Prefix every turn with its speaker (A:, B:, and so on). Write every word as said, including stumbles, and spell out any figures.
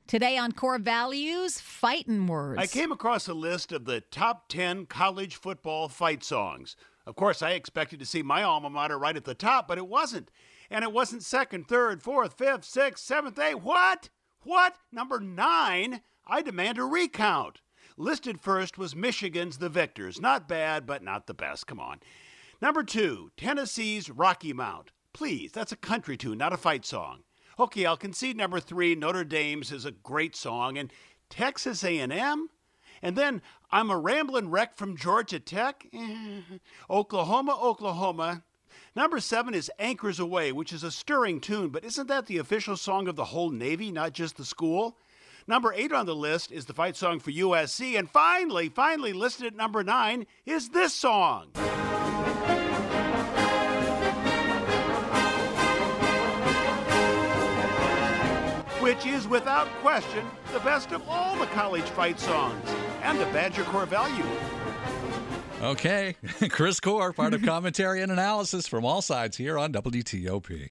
A: Today on Core Values, fightin' words.
B: I came across a list of the top ten college football fight songs. Of course, I expected to see my alma mater right at the top, but it wasn't. And it wasn't second, third, fourth, fifth, sixth, seventh, eighth. What? What? Number nine? I demand a recount. Listed first was Michigan's The Victors. Not bad, but not the best. Come on. Number two, Tennessee's Rocky Mount. Please, that's a country tune, not a fight song. Okay, I'll concede number three, Notre Dame's is a great song, and Texas A and M? And then I'm a Ramblin' Wreck from Georgia Tech? Eh. Oklahoma, Oklahoma. Number seven is Anchors Away, which is a stirring tune, but isn't that the official song of the whole Navy, not just the school? Number eight on the list is the fight song for U S C, and finally, finally listed at number nine is this song. Which is, without question, the best of all the college fight songs, and a Badger Core value.
C: Okay, Chris Core, part of commentary and analysis from all sides here on W T O P.